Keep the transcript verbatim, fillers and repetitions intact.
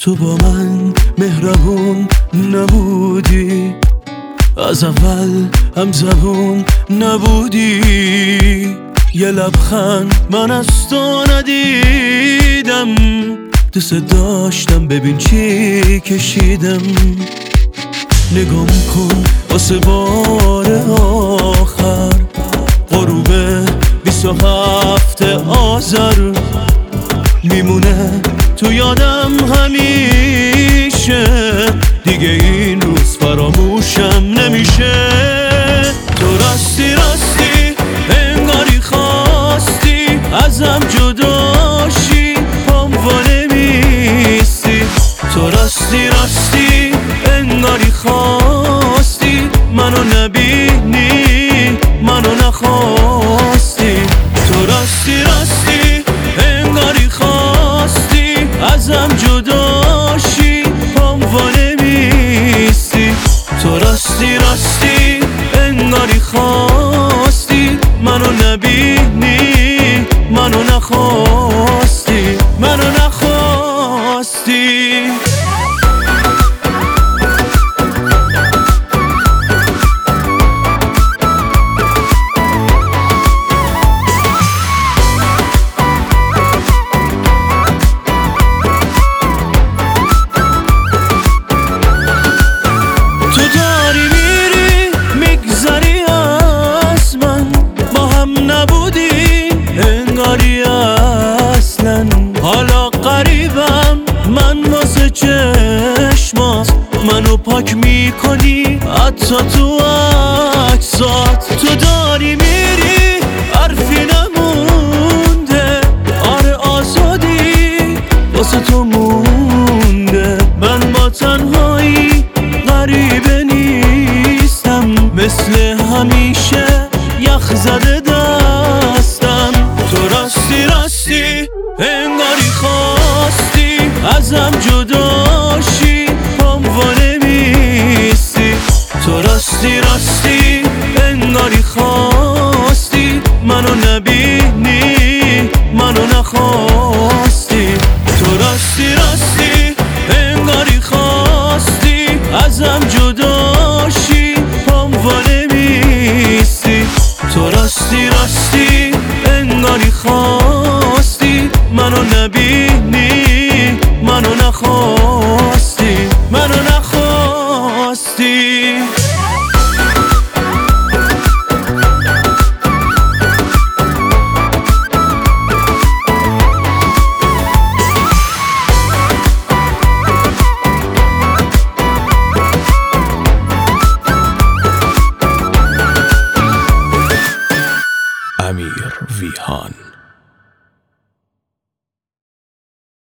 تو با من مهربون نبودی، از اول هم زبون نبودی. یه لبخند من از تو ندیدم، دوست داشتم ببین چی کشیدم. نگام کن واسه بار آخر، غروب بیست و هفت آذر میمونه تو یادم همیشه، دیگه این روز فراموشم نمیشه. تو راستی راستی انگاری خواستی ازم جداشی، پام وانمیستی. تو راستی راستی انگاری خواستی منو نبینی، منو نخواستی. تو راستی راستی انگاری خواستی ازم جداشی، پام وانمیستی. تو راستی راستی انگاری خواستی منو نبینی، منو نخواستی، منو نخواستی. حالا قریبم من واسه چشمات، منو پاک میکنی حتی تو عکسات. تو داری میری حرفی نمونده، آره آزادی واسه تو مونده. من با تنهایی غریبه نیستم، مثل همیشه یخ زده دستم. تو راستی راستی انگاری خواستی ازم جداشی، پام وانمیستی. تو راستی راستی انگاری خواستی منو نبینی، منو نخواستی. تو راستی راستی انگاری خواستی ازم جداشی، پام وانمیستی. تو راستی راستی انگاری خواستی منو نبینی، منو نخواستی، منو نخواستی. امیر ویهان.